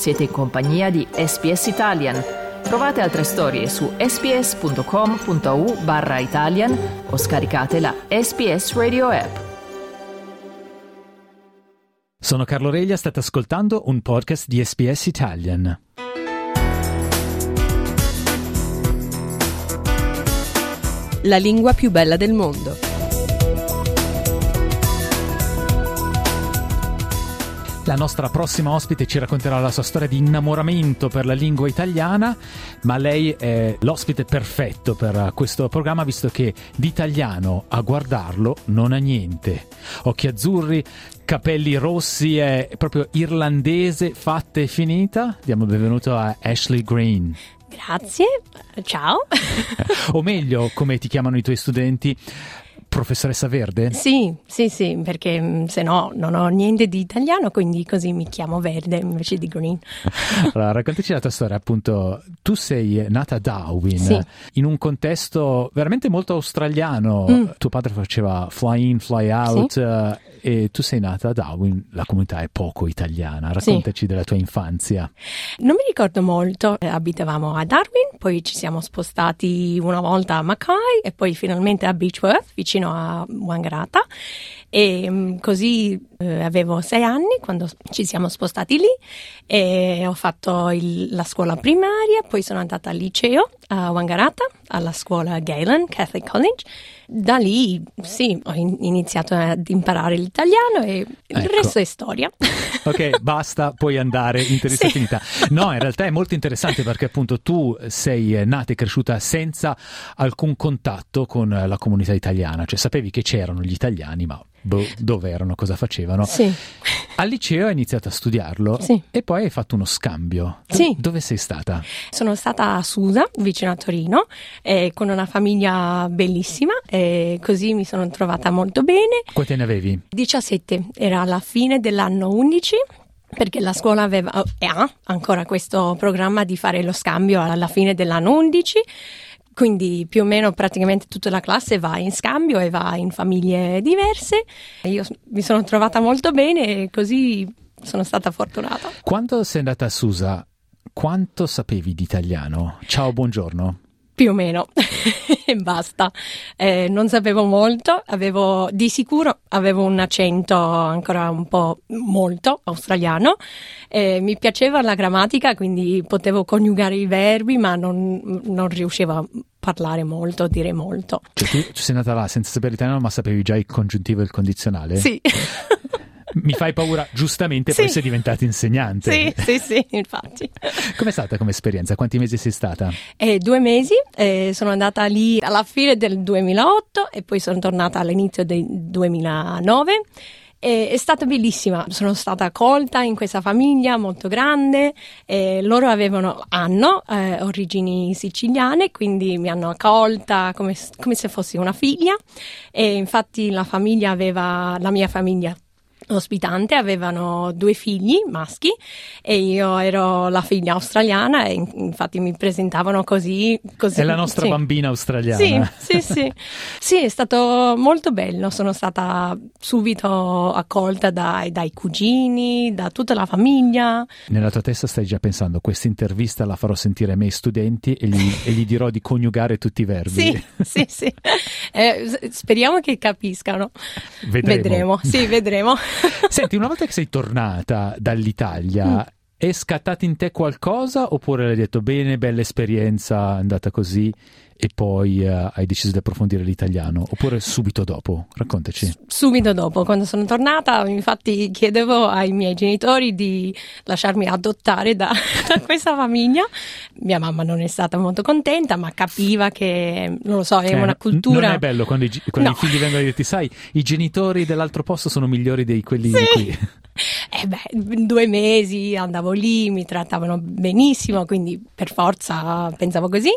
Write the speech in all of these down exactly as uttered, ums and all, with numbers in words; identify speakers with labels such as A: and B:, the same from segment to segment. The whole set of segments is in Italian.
A: Siete in compagnia di S B S Italian. Trovate altre storie su sbs.com.au barra Italian o scaricate la S B S Radio app.
B: Sono Carlo Reglia, state ascoltando un podcast di S B S Italian.
C: La lingua più bella del mondo.
B: La nostra prossima ospite ci racconterà la sua storia di innamoramento per la lingua italiana, ma lei è l'ospite perfetto per questo programma, visto che d'italiano a guardarlo non ha niente. Occhi azzurri, capelli rossi, è proprio irlandese, fatta e finita. Diamo il benvenuto a Ashley Green.
D: Grazie, ciao.
B: O meglio, come ti chiamano i tuoi studenti, professoressa Verde?
D: Sì, sì, sì, perché se no non ho niente di italiano, quindi così mi chiamo Verde invece di Green.
B: Allora, raccontaci la tua storia, appunto. Tu sei nata a Darwin,
D: sì,
B: in un contesto veramente molto australiano. Mm. Tuo padre faceva fly in, fly out, sì. uh, e tu sei nata a Darwin, la comunità è poco italiana. Raccontaci sì. della tua infanzia.
D: Non mi ricordo molto, eh, abitavamo a Darwin, poi ci siamo spostati una volta a Mackay e poi finalmente a Beechworth, vicino a Wangaratta, e um, così eh, avevo sei anni quando ci siamo spostati lì e ho fatto il, la scuola primaria, poi sono andata al liceo a Wangaratta, alla scuola Galen Catholic College. Da lì sì, ho in, iniziato ad imparare l'italiano e il
B: ecco.
D: resto è storia.
B: Ok, basta, puoi andare, intervista
D: sì.
B: finita. No, in realtà è molto interessante perché appunto tu sei nata e cresciuta senza alcun contatto con la comunità italiana, cioè sapevi che c'erano gli italiani, ma boh, dove erano, cosa facevano.
D: Sì.
B: Al liceo hai iniziato a studiarlo
D: sì.
B: e poi hai fatto uno scambio.
D: Sì.
B: Dove sei stata?
D: Sono stata a Susa, vicino a Torino, eh, con una famiglia bellissima e così mi sono trovata molto bene.
B: Quanti anni avevi?
D: diciassette, era alla fine dell'anno undici. Perché la scuola aveva e ha ancora questo programma di fare lo scambio alla fine dell'anno undici, quindi più o meno praticamente tutta la classe va in scambio e va in famiglie diverse. Io mi sono trovata molto bene e così sono stata fortunata.
B: Quando sei andata a Susa, quanto sapevi di italiano? Ciao, buongiorno.
D: Più o meno, e basta. Eh, non sapevo molto, avevo di sicuro avevo un accento ancora un po' molto australiano. Eh, mi piaceva la grammatica, quindi potevo coniugare i verbi, ma non, non riuscivo a parlare molto, dire molto.
B: Cioè tu, tu sei nata là senza sapere italiano, ma sapevi già il congiuntivo e il condizionale?
D: Sì.
B: Mi fai paura, giustamente,
D: sì.
B: poi sei diventata insegnante.
D: Sì, sì, sì, infatti.
B: Com'è stata come esperienza? Quanti mesi sei stata?
D: Eh, due mesi, eh, sono andata lì alla fine del duemilaotto e poi sono tornata all'inizio del duemilanove. E è stata bellissima, sono stata accolta in questa famiglia molto grande, e loro avevano, hanno eh, origini siciliane, quindi mi hanno accolta come, come se fossi una figlia, e infatti la famiglia aveva, la mia famiglia ospitante avevano due figli maschi e io ero la figlia australiana e infatti mi presentavano così, così.
B: È la nostra sì. bambina australiana.
D: Sì, sì, sì. Sì, è stato molto bello, sono stata subito accolta dai, dai cugini, da tutta la famiglia.
B: Nella tua testa stai già pensando, questa intervista la farò sentire ai miei studenti e gli, e gli dirò di coniugare tutti i verbi.
D: Sì, sì, sì. Eh, speriamo che capiscano.
B: Vedremo.
D: Vedremo, sì, vedremo.
B: Senti, una volta che sei tornata dall'Italia, mm. è scattato in te qualcosa oppure hai detto bene, bella esperienza, è andata così e poi uh, hai deciso di approfondire l'italiano, oppure subito dopo? Raccontaci. S-
D: subito dopo, quando sono tornata, infatti chiedevo ai miei genitori di lasciarmi adottare da, da questa famiglia. Mia mamma non è stata molto contenta, ma capiva che, non lo so, è eh, una cultura...
B: Non è bello quando, i, quando no. i figli vengono a dirti, sai, i genitori dell'altro posto sono migliori di quelli
D: sì.
B: di qui.
D: Eh beh, due mesi andavo lì, mi trattavano benissimo, quindi per forza pensavo così,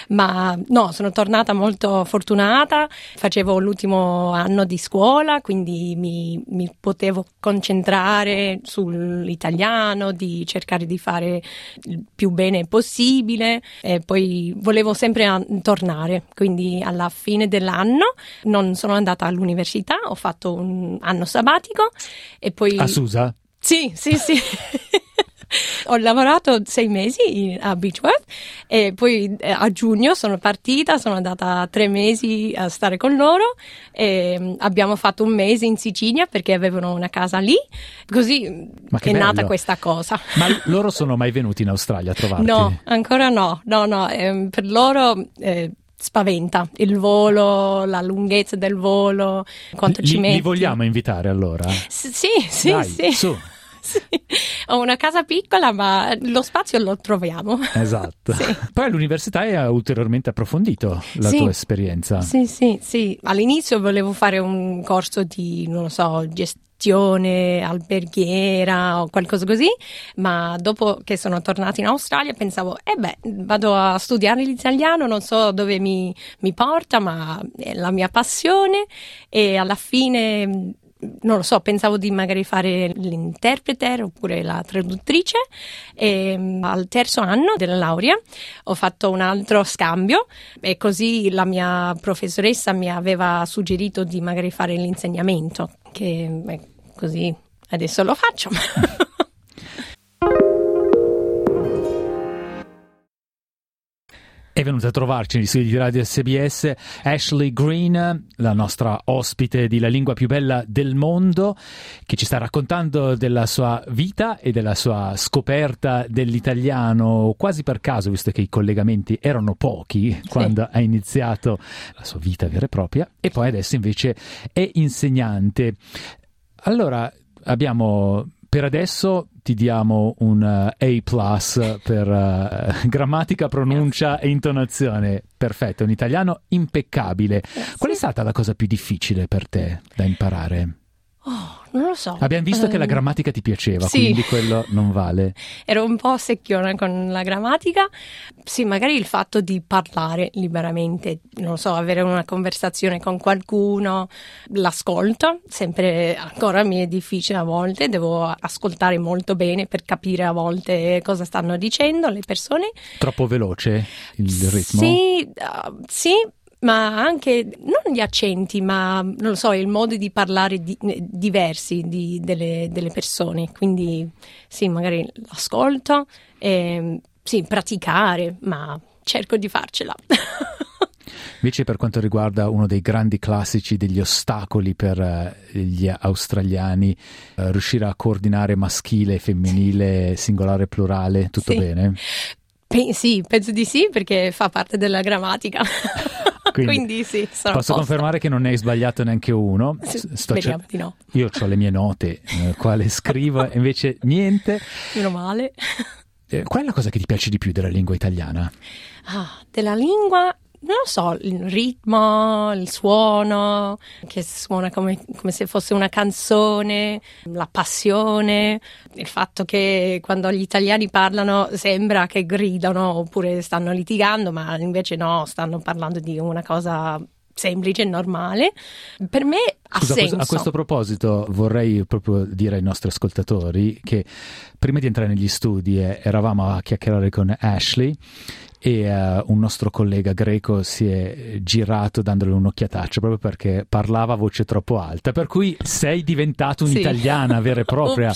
D: ma no, sono tornata molto fortunata, facevo l'ultimo anno di scuola, quindi mi, mi potevo concentrare sull'italiano, di cercare di fare il più bene possibile e poi volevo sempre a- tornare, quindi alla fine dell'anno non sono andata all'università, ho fatto un anno sabbatico e poi...
B: A Susa?
D: Sì, sì, sì. Ho lavorato sei mesi a Beechworth e poi a giugno sono partita, sono andata tre mesi a stare con loro e abbiamo fatto un mese in Sicilia perché avevano una casa lì, così è
B: bello.
D: Nata questa cosa.
B: Ma loro sono mai venuti in Australia a trovarti?
D: No, ancora no, no, no, eh, per loro... Eh, spaventa il volo, la lunghezza del volo, quanto
B: li,
D: ci metti.
B: Li vogliamo invitare allora?
D: S- sì, sì,
B: Dai,
D: sì.
B: Su.
D: Sì. Ho una casa piccola, ma lo spazio lo troviamo.
B: Esatto.
D: Sì.
B: Poi all'università hai ulteriormente approfondito la
D: sì.
B: tua esperienza.
D: Sì, sì, sì. All'inizio volevo fare un corso di, non lo so, gestione alberghiera o qualcosa così, ma dopo che sono tornata in Australia pensavo, eh beh, vado a studiare l'italiano, non so dove mi, mi porta, ma è la mia passione e alla fine... non lo so, pensavo di magari fare l'interprete oppure la traduttrice e al terzo anno della laurea ho fatto un altro scambio e così la mia professoressa mi aveva suggerito di magari fare l'insegnamento, che beh, così adesso lo faccio.
B: È venuta a trovarci negli studi di Radio S B S Ashley Green, la nostra ospite di La lingua più bella del mondo, che ci sta raccontando della sua vita e della sua scoperta dell'italiano quasi per caso, visto che i collegamenti erano pochi sì. quando ha iniziato la sua vita vera e propria, e poi adesso invece è insegnante. Allora, abbiamo... Per adesso ti diamo un uh, A plus per uh, grammatica, pronuncia e intonazione. Perfetto, un italiano impeccabile. Qual è stata la cosa più difficile per te da imparare?
D: Oh, non lo so.
B: Abbiamo visto um, che la grammatica ti piaceva, sì. quindi quello non vale.
D: Ero un po' secchiona con la grammatica. Sì, magari il fatto di parlare liberamente, non lo so, avere una conversazione con qualcuno, l'ascolto, sempre ancora mi è difficile a volte, devo ascoltare molto bene per capire a volte cosa stanno dicendo le persone.
B: Troppo veloce il ritmo?
D: Sì, uh, sì. Ma anche non gli accenti, ma non lo so, il modo di parlare di, diversi di, delle, delle persone. Quindi sì, magari l'ascolto, e, sì, praticare, ma cerco di farcela.
B: Invece per quanto riguarda uno dei grandi classici degli ostacoli per uh, gli australiani, uh, riuscire a coordinare maschile, femminile, singolare e plurale, tutto
D: sì.
B: bene?
D: Pe- sì, penso di sì, perché fa parte della grammatica. Quindi, Quindi sì, sono
B: posso confermare che non ne hai sbagliato neanche uno.
D: Sì, speriamo di no.
B: Io ho le mie note, eh, quale scrivo, invece niente.
D: Meno male.
B: Eh, qual è la cosa che ti piace di più della lingua italiana?
D: Ah, della lingua... Non lo so, il ritmo, il suono, che suona come, come se fosse una canzone, la passione, il fatto che quando gli italiani parlano sembra che gridano oppure stanno litigando, ma invece no, stanno parlando di una cosa semplice e normale. Per me ha
B: Scusa,
D: senso.
B: A questo proposito vorrei proprio dire ai nostri ascoltatori che prima di entrare negli studi eh, eravamo a chiacchierare con Ashley e uh, un nostro collega greco si è girato dandole un'occhiataccia proprio perché parlava a voce troppo alta, per cui sei diventata un'italiana sì. vera e propria.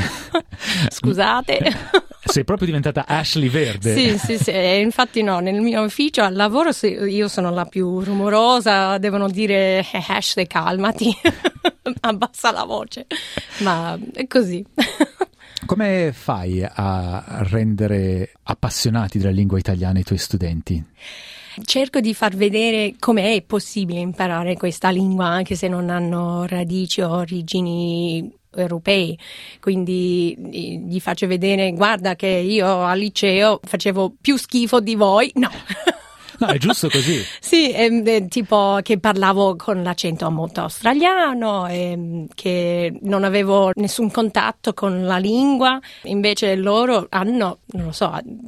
D: Scusate.
B: Sei proprio diventata Ashley Verde.
D: Sì, sì, sì, e infatti no, nel mio ufficio al lavoro io sono la più rumorosa, devono dire eh, Ashley calmati, abbassa la voce, ma è così.
B: Come fai a rendere appassionati della lingua italiana i tuoi studenti?
D: Cerco di far vedere come è possibile imparare questa lingua anche se non hanno radici o origini europei, quindi gli faccio vedere, guarda che io al liceo facevo più schifo di voi, no.
B: No, è giusto così.
D: Sì, è, è, tipo che parlavo con l'accento molto australiano, e, che non avevo nessun contatto con la lingua, invece loro hanno, non lo so,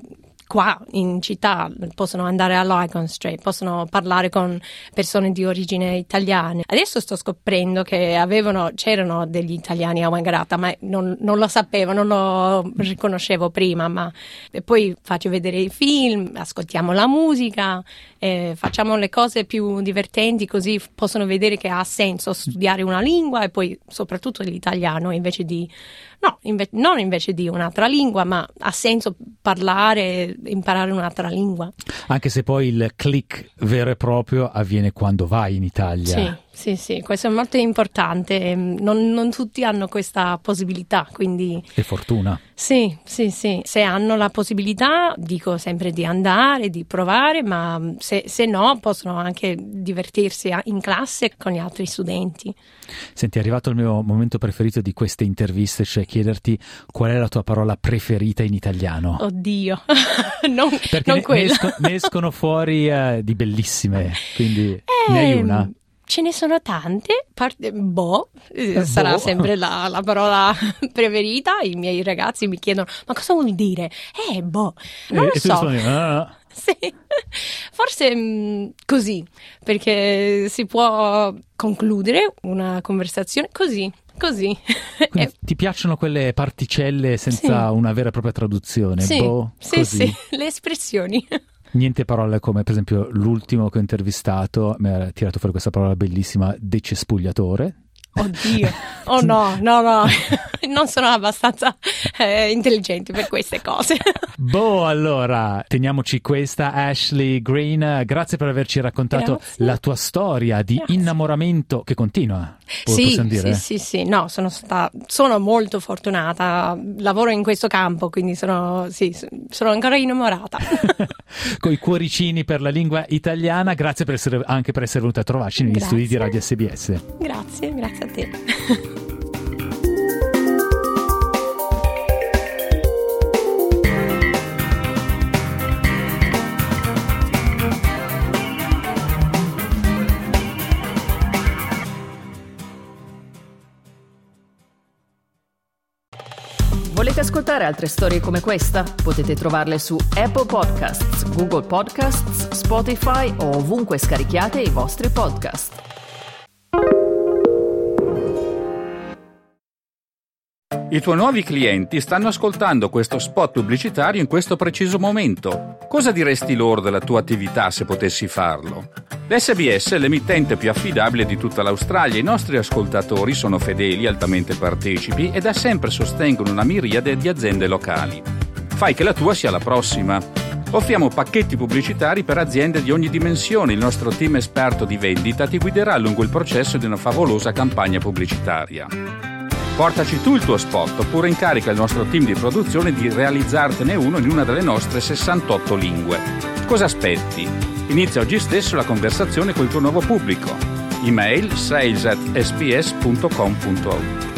D: qua in città possono andare all'Icon Street, possono parlare con persone di origine italiana. Adesso sto scoprendo che avevano, c'erano degli italiani a Wangaratta, ma non, non lo sapevo, non lo riconoscevo prima, ma e poi faccio vedere i film, ascoltiamo la musica, eh, facciamo le cose più divertenti, così possono vedere che ha senso studiare una lingua e poi soprattutto l'italiano invece di no, inve- non invece di un'altra lingua, ma ha senso parlare, imparare un'altra lingua.
B: Anche se poi il click vero e proprio avviene quando vai in Italia.
D: Sì, sì, sì, questo è molto importante. Non, non tutti hanno questa possibilità, quindi...
B: E fortuna.
D: Sì, sì, sì. Se hanno la possibilità, dico sempre di andare, di provare, ma se, se no possono anche divertirsi in classe con gli altri studenti.
B: Senti, è arrivato il mio momento preferito di queste interviste, cioè chiederti qual è la tua parola preferita in italiano.
D: Oddio, non,
B: Perché
D: non
B: ne,
D: quella.
B: ne, esco, ne escono fuori uh, di bellissime, quindi eh, ne hai una?
D: Ce ne sono tante, parte, boh,
B: eh,
D: sarà
B: boh.
D: sempre la, la parola preferita. I miei ragazzi mi chiedono, ma cosa vuol dire? Eh, boh, non
B: e,
D: lo
B: e
D: so.
B: Rispondi, ah.
D: Sì, forse mh, così, perché si può concludere una conversazione così, così.
B: Quindi ti piacciono quelle particelle senza
D: Sì.
B: una vera e propria traduzione?
D: Sì,
B: Boh,
D: sì,
B: così.
D: sì, le espressioni.
B: Niente parole come per esempio l'ultimo che ho intervistato mi ha tirato fuori questa parola bellissima, decespugliatore.
D: Oddio, oh no, no, no, non sono abbastanza eh, intelligenti per queste cose.
B: Boh, allora, teniamoci questa. Ashley Green, grazie per averci raccontato
D: Grazie.
B: la tua storia di
D: Grazie.
B: innamoramento che continua.
D: Sì,
B: possiamo dire?
D: sì, sì, sì, no, sono stata, sono molto fortunata, lavoro in questo campo, quindi sono, sì, sono ancora innamorata.
B: Coi cuoricini per la lingua italiana, grazie per essere, anche per essere venuta a trovarci negli
D: Grazie.
B: studi di Radio S B S.
D: Grazie, grazie a te.
A: Volete ascoltare altre storie come questa? Potete trovarle su Apple Podcasts, Google Podcasts, Spotify o ovunque scarichiate i vostri podcast.
E: I tuoi nuovi clienti stanno ascoltando questo spot pubblicitario in questo preciso momento. Cosa diresti loro della tua attività se potessi farlo? L'S B S è l'emittente più affidabile di tutta l'Australia. I nostri ascoltatori sono fedeli, altamente partecipi e da sempre sostengono una miriade di aziende locali. Fai che la tua sia la prossima. Offriamo pacchetti pubblicitari per aziende di ogni dimensione. Il nostro team esperto di vendita ti guiderà lungo il processo di una favolosa campagna pubblicitaria. Portaci tu il tuo spot oppure incarica il nostro team di produzione di realizzartene uno in una delle nostre sessantotto lingue. Cosa aspetti? Inizia oggi stesso la conversazione col tuo nuovo pubblico. Email sales at s b s punto com punto a u.